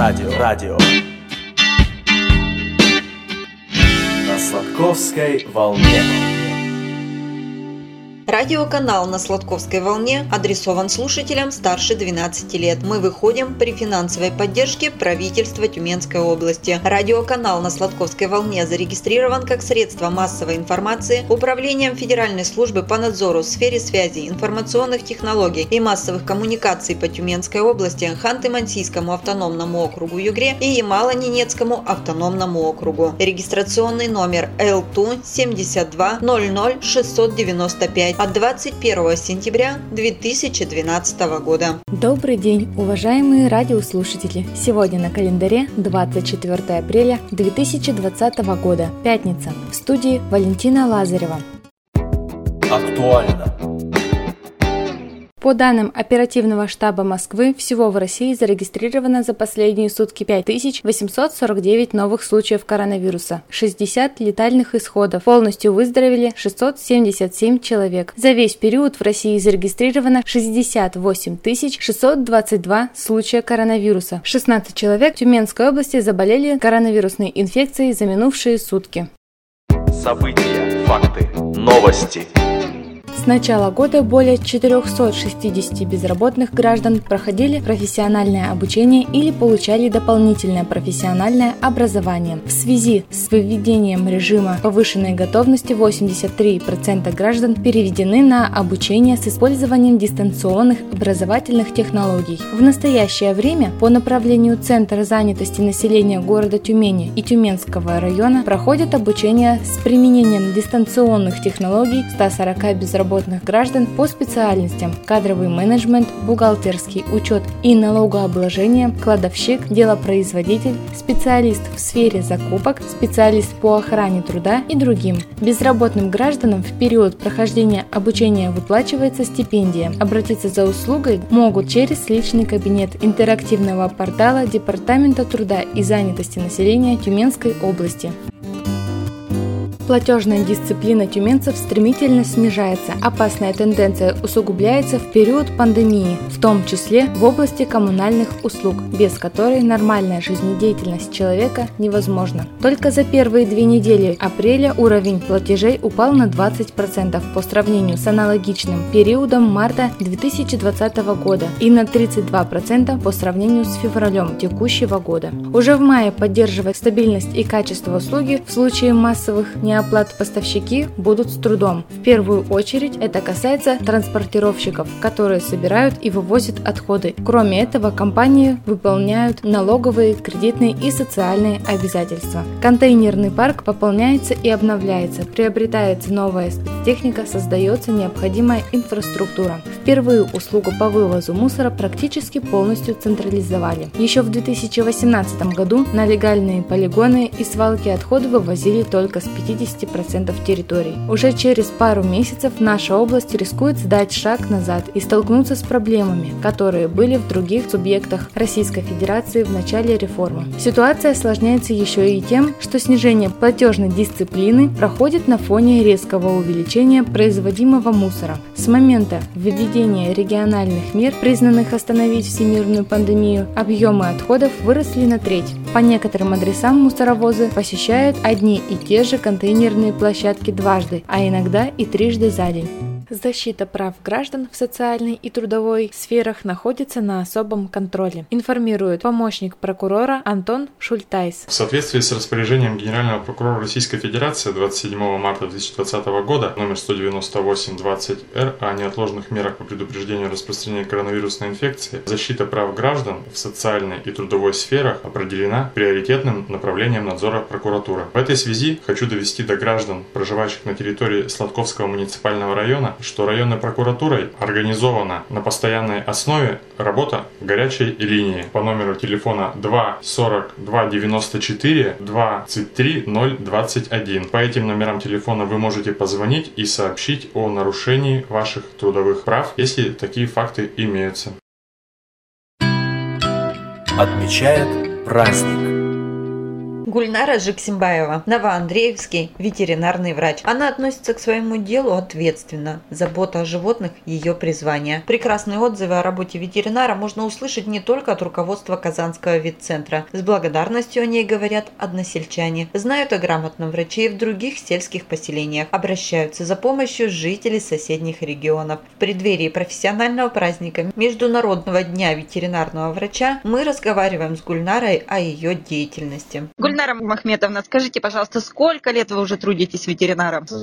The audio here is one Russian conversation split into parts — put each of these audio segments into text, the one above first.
Радио. На Сладковской волне. Радиоканал на Сладковской волне адресован слушателям старше 12 лет. Мы выходим при финансовой поддержке правительства Тюменской области. Радиоканал на Сладковской волне зарегистрирован как средство массовой информации Управлением Федеральной службы по надзору в сфере связи, информационных технологий и массовых коммуникаций по Тюменской области, Ханты-Мансийскому автономному округу Югре и Ямало-Ненецкому автономному округу. Регистрационный номер ЛТУ 72 00 695 от 21 сентября 2012 года. Добрый день, уважаемые радиослушатели! Сегодня на календаре 24 апреля 2020 года, пятница. В студии Валентина Лазарева. Актуально. По данным оперативного штаба Москвы, всего в России зарегистрировано за последние сутки 5849 новых случаев коронавируса, 60 летальных исходов, полностью выздоровели 677 человек. За весь период в России зарегистрировано 68 622 случая коронавируса. 16 человек в Тюменской области заболели коронавирусной инфекцией за минувшие сутки. События, факты, новости. С начала года более 460 безработных граждан проходили профессиональное обучение или получали дополнительное профессиональное образование. В связи с введением режима повышенной готовности 83% граждан переведены на обучение с использованием дистанционных образовательных технологий. В настоящее время по направлению Центра занятости населения города Тюмени и Тюменского района проходит обучение с применением дистанционных технологий 140 безработных граждан по специальностям: кадровый менеджмент, бухгалтерский учет и налогообложение, кладовщик, делопроизводитель, специалист в сфере закупок, специалист по охране труда и другим. Безработным гражданам в период прохождения обучения выплачивается стипендия. Обратиться за услугой могут через личный кабинет интерактивного портала Департамента труда и занятости населения Тюменской области. Платежная дисциплина тюменцев стремительно снижается. Опасная тенденция усугубляется в период пандемии, в том числе в области коммунальных услуг, без которой нормальная жизнедеятельность человека невозможна. Только за первые 2 недели апреля уровень платежей упал на 20% по сравнению с аналогичным периодом марта 2020 года и на 32% по сравнению с февралем текущего года. Уже в мае поддерживать стабильность и качество услуги в случае массовых неоплат поставщики будут с трудом. В первую очередь это касается транспортировщиков, которые собирают и вывозят отходы. Кроме этого, компании выполняют налоговые, кредитные и социальные обязательства. Контейнерный парк пополняется и обновляется, приобретается новая спецтехника, создается необходимая инфраструктура. Впервые услугу по вывозу мусора практически полностью централизовали. Еще в 2018 году на легальные полигоны и свалки отходов вывозили только с 50% территорий. Уже через пару месяцев наша область рискует сдать шаг назад и столкнуться с проблемами, которые были в других субъектах Российской Федерации в начале реформы. Ситуация осложняется еще и тем, что снижение платежной дисциплины проходит на фоне резкого увеличения производимого мусора. С момента введения региональных мер, признанных остановить всемирную пандемию, объемы отходов выросли на треть. По некоторым адресам мусоровозы посещают одни и те же контейнерные площадки дважды, а иногда и трижды за день. Защита прав граждан в социальной и трудовой сферах находится на особом контроле, информирует помощник прокурора Антон Шультайс. В соответствии с распоряжением Генерального прокурора Российской Федерации 27 марта 2020 года номер 198/20-Р о неотложных мерах по предупреждению распространения коронавирусной инфекции, защита прав граждан в социальной и трудовой сферах определена приоритетным направлением надзора прокуратуры. В этой связи хочу довести до граждан, проживающих на территории Сладковского муниципального района, что районной прокуратурой организована на постоянной основе работа горячей линии по номеру телефона 2 42 94 23 021. По этим номерам телефона вы можете позвонить и сообщить о нарушении ваших трудовых прав, если такие факты имеются. Отмечает праздник. Гульнара Жексимбаева, Новоандреевский ветеринарный врач. Она относится к своему делу ответственно. Забота о животных – ее призвание. Прекрасные отзывы о работе ветеринара можно услышать не только от руководства Казанского ветцентра. С благодарностью о ней говорят односельчане. Знают о грамотном враче и в других сельских поселениях. Обращаются за помощью жители соседних регионов. В преддверии профессионального праздника Международного дня ветеринарного врача мы разговариваем с Гульнарой о ее деятельности. Гульнара Махметовна, скажите, пожалуйста, сколько лет вы уже трудитесь ветеринаром? С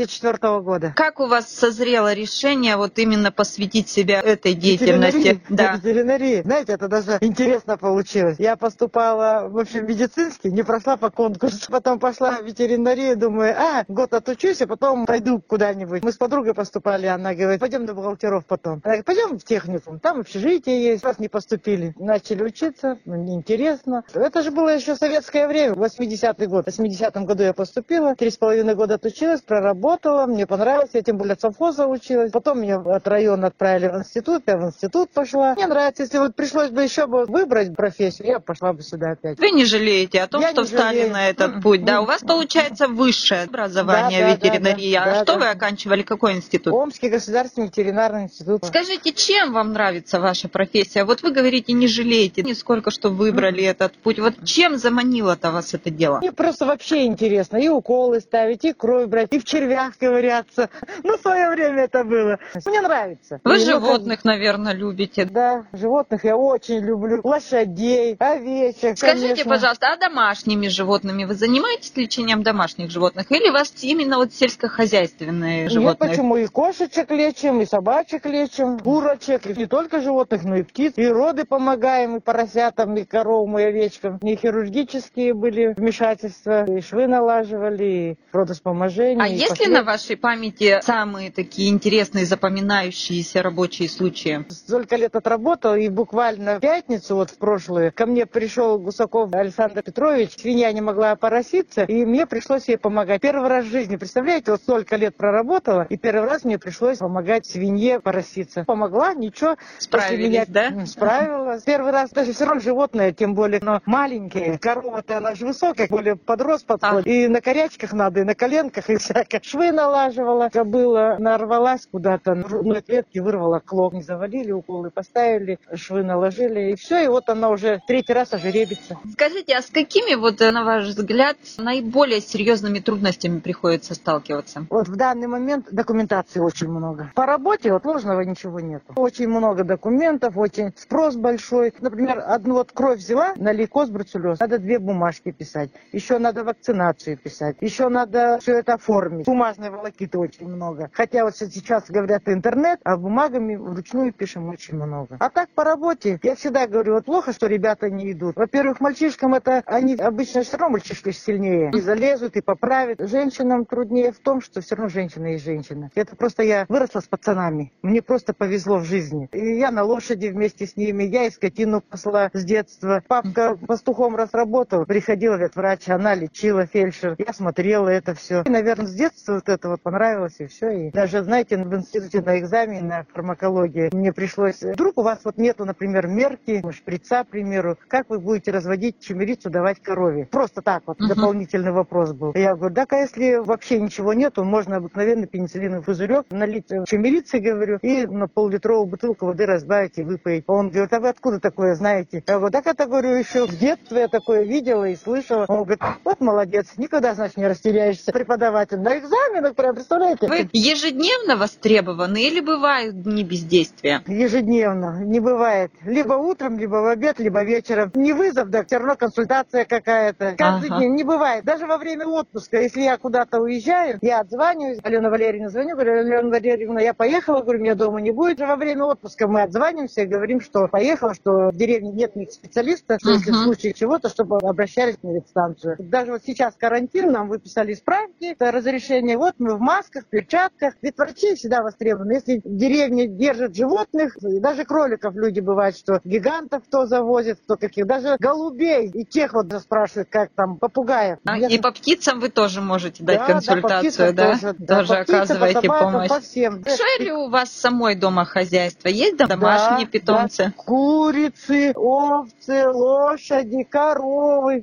84 года. Как у вас созрело решение вот именно посвятить себя этой деятельности? Ветеринарии. Знаете, это даже интересно получилось. Я поступала, в общем, медицинский, не прошла по конкурсу. Потом пошла в ветеринарию, думаю, год отучусь, а потом пойду куда-нибудь. Мы с подругой поступали, она говорит, пойдем на бухгалтеров потом. Она говорит, пойдем в техникум, там общежитие есть. Раз не поступили, начали учиться, интересно. Это же было еще советское время, 80-й год. В 80-м году я поступила, 3,5 года отучилась, проработала, мне понравилось, я тем более от совхоза училась. Потом меня от района отправили в институт, я в институт пошла. Мне нравится, если вот пришлось бы еще выбрать профессию, я пошла бы сюда опять. Вы не жалеете о том, что встали на этот путь, да? У вас получается высшее образование ветеринарии. А что вы оканчивали, какой институт? Омский государственный ветеринарный институт. Скажите, чем вам нравится ваша профессия? Вот вы говорите, не жалеете нисколько, что выбрали этот путь. Вот чем заманило-то вас это дело? Мне просто вообще интересно. И уколы ставить, и кровь брать, и в червях ковыряться. В свое время это было. Мне нравится. Вы животных, наверное, любите. Да, животных я очень люблю. Лошадей, овечек. Скажите, конечно. пожалуйста, а домашними животными вы занимаетесь лечением домашних животных? Или у вас именно вот сельскохозяйственные животные? Нет, почему? И кошечек лечим, и собачек лечим, курочек. И не только животных, но и птиц. И роды помогаем, и поросятам, и коровам, и овечкам. И хирургические были вмешательства, и швы налаживали, и родовспоможение. А есть ли на вашей памяти самые такие интересные, запоминающиеся рабочие случаи? Столько лет отработал, и буквально в пятницу, вот в прошлую, ко мне пришел Гусаков Александр Петрович. Свинья не могла опороситься, и мне пришлось ей помогать. Первый раз в жизни, представляете, вот столько лет проработала, и первый раз мне пришлось помогать свинье пороситься. Помогла, ничего. Справились, меня, да? Справилась. Первый раз, даже все равно животное, тем более, но маленькие. Корова-то, она же высокая, более подрост подходит. И на корячках надо, и на коленках, и всякое. Швы налаживала. Кобыла нарвалась куда-то, на грудной клетке вырвала клок. Не завалили, уколы поставили, швы наложили, и все. И вот она уже третий раз ожеребится. Скажите, а с какими, вот, на ваш взгляд, наиболее серьезными трудностями приходится сталкиваться? Вот в данный момент документации очень много. По работе вот ложного ничего нет. Очень много документов, очень спрос большой. Например, одну вот кровь взяла на лейкоз, бруцеллез. Надо 2 бумажки писать. Еще надо вакцинацию писать. Еще надо все это оформить. Бумажной волокиты очень много. Хотя вот сейчас говорят интернет, а бумагами вручную пишем очень много. А так по работе, я всегда говорю, вот плохо, что ребята не идут. Во-первых, мальчишкам это, они обычно все равно мальчишки сильнее. И залезут, и поправят. Женщинам труднее в том, что все равно женщина есть женщина. Это просто я выросла с пацанами. Мне просто повезло в жизни. И я на лошади вместе с ними, я и скотину пасла с детства. Папка пастухом раз работал, приходила ветврач, она лечила, фельдшер. Я смотрела это все. И, наверное, с детства вот это вот понравилось, и все. И даже, знаете, в институте на экзамене на фармакологии мне пришлось... Вдруг у вас вот нету, например, мерки, шприца, к примеру, как вы будете разводить чимерицу, давать корове? Просто так вот, дополнительный вопрос был. Я говорю, да, если вообще ничего нету, можно обыкновенный пенициллиновый пузырек налить чимерицы, говорю, и на пол-литровую бутылку воды разбавить и выпить. Он говорит, а вы откуда такое знаете? Я говорю, так это, говорю, еще в детстве я такое видела и слышала. Он говорит, вот молодец, никогда, значит, не растеряешься. Преподаватель на экзаменах, прям, представляете? Вы ежедневно востребованы или бывают дни бездействия? Ежедневно, не бывает. Либо утром, либо в обед, либо вечером. Не вызов, да, все равно консультация какая-то. Каждый день не бывает. Даже во время отпуска, если я куда-то уезжаю, я отзваниваюсь, Алена Валерьевна звоню, говорю, Алена Валерьевна, я поехала, говорю, меня дома не будет. Во время отпуска мы отзваниваемся и говорим, что поехала, что в деревне нет ни специалиста, что если в случае чего-то, чтобы обращались на ветстанцию. Даже вот сейчас карантин, нам выписали справки, разрешение, вот мы в масках, в перчатках. Ведь врачи всегда востребованы. Если в деревне держат животных, и даже кроликов люди бывают, что гигантов кто завозит, кто каких, даже голубей, и тех вот спрашивают, как там, попугаев. И по птицам вы тоже можете дать консультацию, да? Тоже оказываете помощь. По всем. Большое ли у вас самой дома хозяйство? Есть домашние питомцы? Да. Курицы, овцы, лошади, коровы,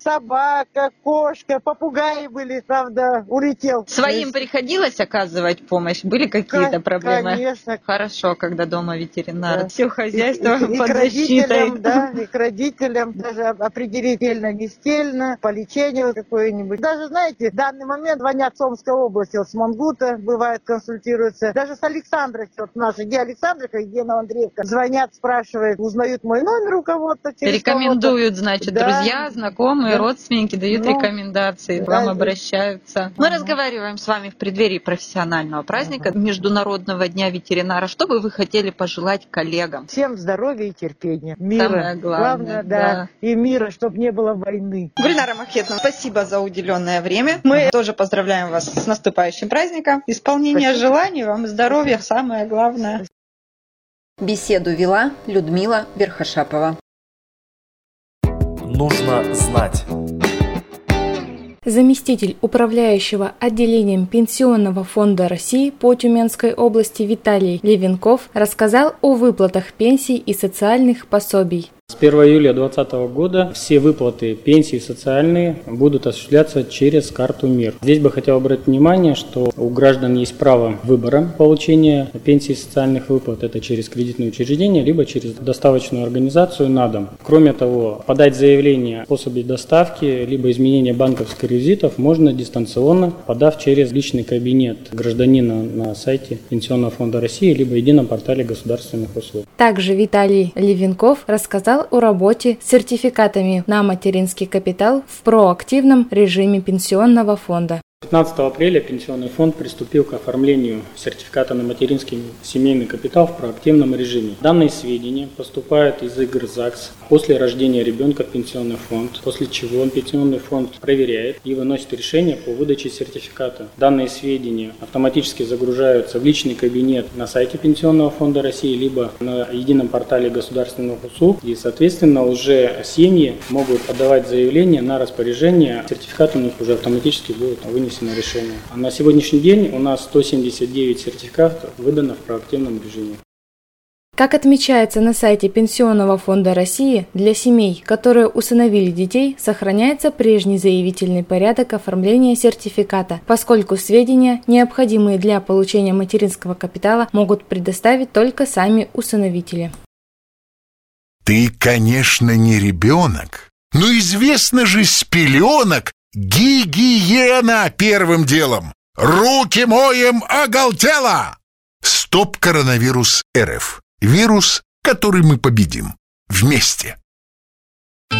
собака, кошка, попугаи были, правда, улетел. Своим приходилось оказывать помощь? Были какие-то проблемы? Конечно. Хорошо, когда дома ветеринар. Да. Все хозяйство И под к защитой. родителям, да, и к родителям. Даже определить стельно, не стельно, по лечению какое-нибудь. Даже, знаете, в данный момент звонят с Омской области, вот с Мангута, бывает, консультируются. Даже с Александровки, вот наши, где Александровка, где Новоандреевка, звонят, спрашивают, узнают мой номер у кого-то. Рекомендуют, значит, да, друзья, знакомые, да, родственники дают рекомендации, к вам обращаются. Мы разговариваем с вами в преддверии профессионального праздника, Международного дня ветеринара. Что бы вы хотели пожелать коллегам? Всем здоровья и терпения. Мира. Самое главное, да. И мира, чтобы не было войны. Гульнара Махетовна, спасибо за уделенное время. Мы тоже поздравляем вас с наступающим праздником. Исполнения желаний, вам здоровья, самое главное. Беседу вела Людмила Верхошапова. Нужно знать. Заместитель управляющего отделением Пенсионного фонда России по Тюменской области Виталий Левенков рассказал о выплатах пенсий и социальных пособий. С 1 июля 2020 года все выплаты пенсий социальные будут осуществляться через карту МИР. Здесь бы хотел обратить внимание, что у граждан есть право выбора получения пенсий и социальных выплат. Это через кредитное учреждение, либо через доставочную организацию на дом. Кроме того, подать заявление о способе доставки, либо изменения банковских реквизитов можно дистанционно, подав через личный кабинет гражданина на сайте Пенсионного фонда России, либо едином портале государственных услуг. Также Виталий Левенков рассказал о работе с сертификатами на материнский капитал в проактивном режиме Пенсионного фонда. 15 апреля Пенсионный фонд приступил к оформлению сертификата на материнский семейный капитал в проактивном режиме. Данные сведения поступают из игр ЗАГС после рождения ребенка в Пенсионный фонд, после чего Пенсионный фонд проверяет и выносит решение по выдаче сертификата. Данные сведения автоматически загружаются в личный кабинет на сайте Пенсионного фонда России, либо на едином портале государственных услуг, и, соответственно, уже семьи могут подавать заявление на распоряжение. Сертификат у них уже автоматически будет вынесен на решение. А на сегодняшний день у нас 179 сертификатов выдано в проактивном режиме. Как отмечается на сайте Пенсионного фонда России, для семей, которые усыновили детей, сохраняется прежний заявительный порядок оформления сертификата, поскольку сведения, необходимые для получения материнского капитала, могут предоставить только сами усыновители. Ты, конечно, не ребенок, но известно же с пеленок, гигиена первым делом. Руки моем оголтело! Стоп коронавирус РФ. Вирус, который мы победим. Вместе. К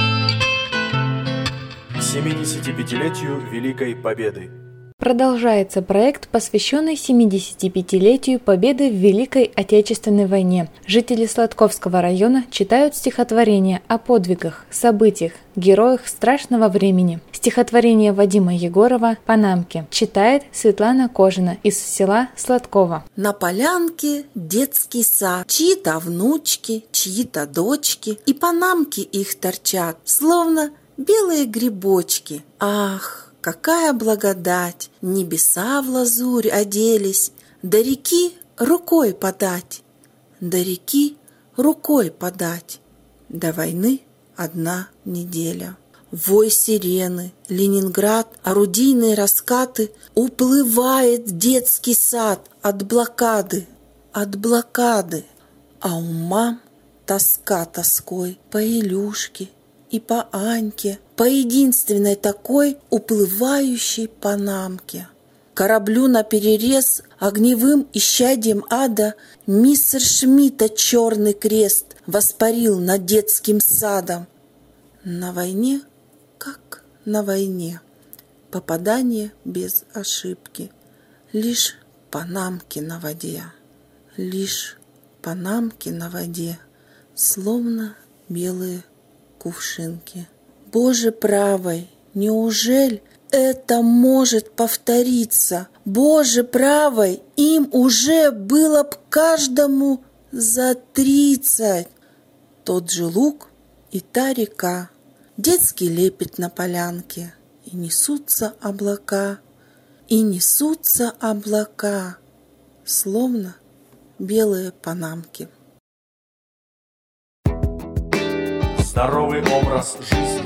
75-летию Великой Победы. Продолжается проект, посвященный 75-летию Победы в Великой Отечественной войне. Жители Сладковского района читают стихотворения о подвигах, событиях, героях страшного времени. Стихотворение Вадима Егорова «Панамки» читает Светлана Кожина из села Сладково. На полянке детский сад, чьи-то внучки, чьи-то дочки, и панамки их торчат, словно белые грибочки. Ах! Какая благодать! Небеса в лазурь оделись, до реки рукой подать, до реки рукой подать. До войны 1 неделя. Вой сирены, Ленинград, орудийные раскаты, уплывает детский сад от блокады, от блокады. А у мам тоска тоской по Илюшке и по Аньке, по единственной такой уплывающей панамке. Кораблю наперерез огневым исчадьем ада Мессершмитта черный крест воспарил над детским садом. На войне, как на войне, попадание без ошибки, лишь панамки на воде, лишь панамки на воде, словно белые кувшинки. Боже правый, неужель это может повториться? Боже правый, им уже было б каждому за 30. Тот же луг и та река, детский лепет на полянке, и несутся облака, словно белые панамки. Здоровый образ жизни.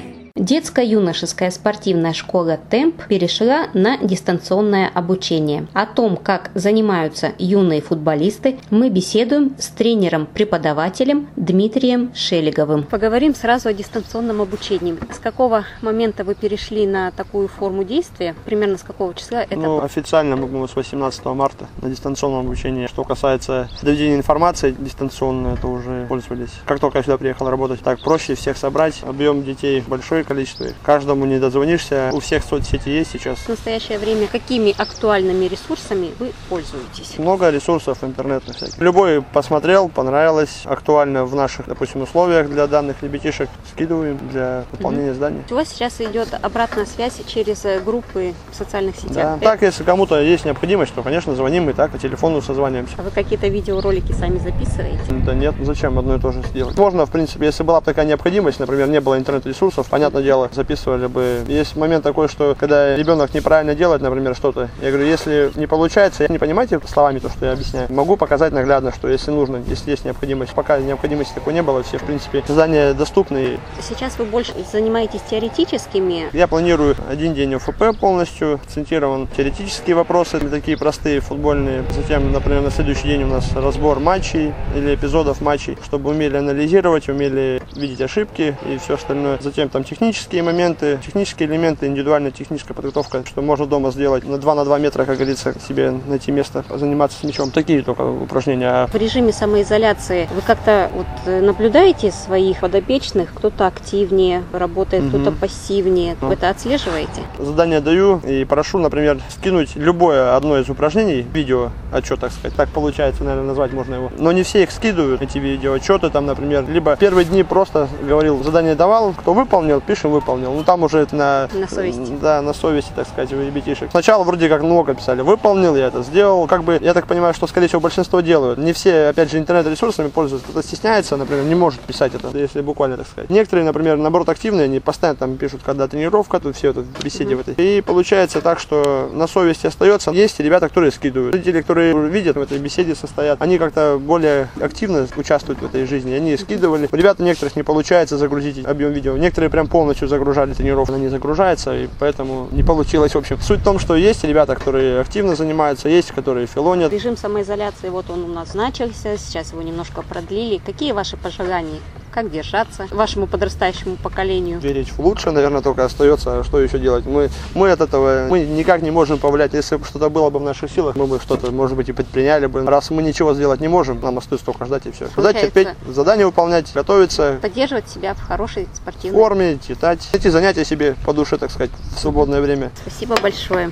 Детско-юношеская спортивная школа «Темп» перешла на дистанционное обучение. О том, как занимаются юные футболисты, мы беседуем с тренером-преподавателем Дмитрием Шелеговым. Поговорим сразу о дистанционном обучении. С какого момента вы перешли на такую форму действия? Примерно с какого числа это? Официально мы с 18 марта на дистанционном обучении. Что касается доведения информации дистанционно, это уже пользовались. Как только я сюда приехал работать, так проще всех собрать. Объем детей большое количество. Каждому не дозвонишься. У всех соцсети есть сейчас. В настоящее время какими актуальными ресурсами вы пользуетесь? Много ресурсов интернетных всяких. Любой посмотрел, понравилось, актуально в наших, допустим, условиях для данных ребятишек. Скидываем для выполнения заданий. У вас сейчас идет обратная связь через группы в социальных сетях? Да. Так, если кому-то есть необходимость, то, конечно, звоним и так по телефону созваниваемся. А вы какие-то видеоролики сами записываете? Да нет, зачем одно и то же сделать? Можно, в принципе, если была бы такая необходимость, например, не было интернет-ресурсов, понятное дело, записывали бы. Есть момент такой, что когда ребенок неправильно делает, например, что-то, я говорю, если не получается, я не понимаете словами то, что я объясняю, могу показать наглядно, что если нужно, если есть необходимость. Пока необходимости такой не было, все, в принципе, задания доступны. Сейчас вы больше занимаетесь теоретическими? Я планирую один день ОФП полностью, акцентирован теоретические вопросы, такие простые, футбольные. Затем, например, на следующий день у нас разбор матчей или эпизодов матчей, чтобы умели анализировать, умели видеть ошибки и все остальное. Затем там технические моменты, технические элементы, индивидуальная техническая подготовка, что можно дома сделать на 2 метра, как говорится, себе найти место, заниматься с мячом. Такие только упражнения. В режиме самоизоляции вы как-то наблюдаете своих подопечных? Кто-то активнее работает, кто-то пассивнее. Вы это отслеживаете? Задание даю и прошу, например, скинуть любое одно из упражнений, видео отчет, так сказать. Так получается, наверное, назвать можно его. Но не все их скидывают, эти видео отчеты, там, например, либо первые дни просто говорил, задание давал, кто выполнил, пишем, выполнил. Ну, там уже это на совести. Да, на совести, так сказать, у ребятишек. Сначала вроде как много писали, выполнил, я это сделал. Как бы, я так понимаю, что, скорее всего, большинство делают. Не все, опять же, интернет-ресурсами пользуются. Кто-то стесняется, например, не может писать это, если буквально, так сказать. Некоторые, например, наоборот, активные, они постоянно там пишут, когда тренировка, тут все это в беседе в этой. И получается так, что на совести остается. Есть ребята, которые скидывают. Родители, которые видят в этой беседе состоят, они как-то более активно участвуют в этой жизни. Они скидывали. У ребят некоторых не получается загрузить объем видео. Некоторые прям полностью загружали тренировку, она не загружается, и поэтому не получилось. В общем, суть в том, что есть ребята, которые активно занимаются, есть, которые филонят. Режим самоизоляции, вот он у нас начался, сейчас его немножко продлили. Какие ваши пожелания? Как держаться вашему подрастающему поколению? Верить в лучшее, наверное, только остается. Что еще делать? Мы от этого никак не можем повлиять. Если бы что-то было бы в наших силах, мы бы что-то, может быть, и предприняли бы. Раз мы ничего сделать не можем, нам остается только ждать и все. Ждать, терпеть, задания выполнять, готовиться. Поддерживать себя в хорошей спортивной форме, читать. Эти занятия себе по душе, так сказать, в свободное время. Спасибо большое.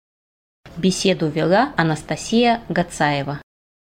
Беседу вела Анастасия Гацаева.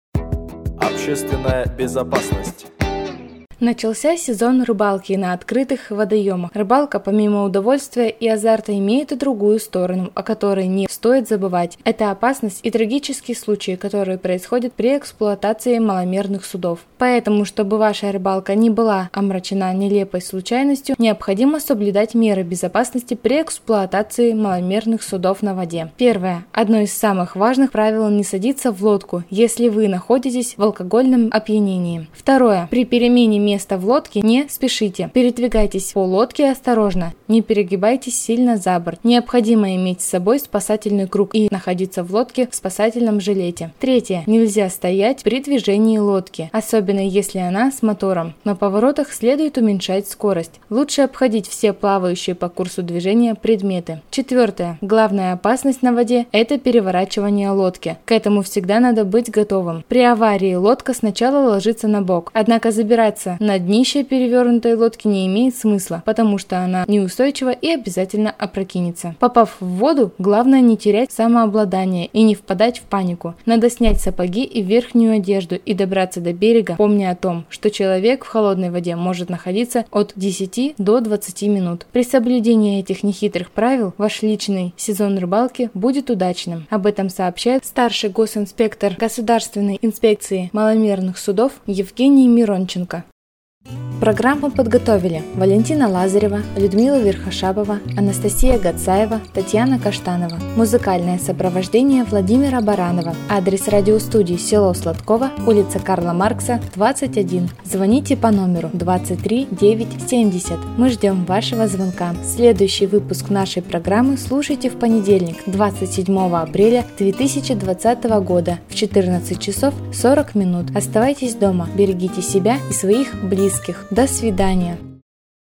Общественная безопасность. Начался сезон рыбалки на открытых водоемах. Рыбалка, помимо удовольствия и азарта, имеет и другую сторону, о которой не стоит забывать. Это опасность и трагические случаи, которые происходят при эксплуатации маломерных судов. Поэтому, чтобы ваша рыбалка не была омрачена нелепой случайностью, необходимо соблюдать меры безопасности при эксплуатации маломерных судов на воде. Первое. Одно из самых важных правил – не садиться в лодку, если вы находитесь в алкогольном опьянении. Второе. При перемене места в лодке не спешите. Передвигайтесь по лодке осторожно. Не перегибайтесь сильно за борт. Необходимо иметь с собой спасательный круг и находиться в лодке в спасательном жилете. Третье. Нельзя стоять при движении лодки, особенно если она с мотором. На поворотах следует уменьшать скорость. Лучше обходить все плавающие по курсу движения предметы. Четвертое. Главная опасность на воде – это переворачивание лодки. К этому всегда надо быть готовым. При аварии лодка сначала ложится на бок, однако забираться на днище перевернутой лодки не имеет смысла, потому что она неустойчива и обязательно опрокинется. Попав в воду, главное не терять самообладание и не впадать в панику. Надо снять сапоги и верхнюю одежду и добраться до берега, помня о том, что человек в холодной воде может находиться от 10 до 20 минут. При соблюдении этих нехитрых правил ваш личный сезон рыбалки будет удачным. Об этом сообщает старший госинспектор Государственной инспекции маломерных судов Евгений Миронченко. Программу подготовили Валентина Лазарева, Людмила Верхошапова, Анастасия Гацаева, Татьяна Каштанова. Музыкальное сопровождение Владимира Баранова. Адрес радиостудии село Сладково, улица Карла Маркса, 21. Звоните по номеру 23 970. Мы ждем вашего звонка. Следующий выпуск нашей программы слушайте в понедельник, 27 апреля 2020 года в 14 часов 40 минут. Оставайтесь дома, берегите себя и своих близких. До свидания.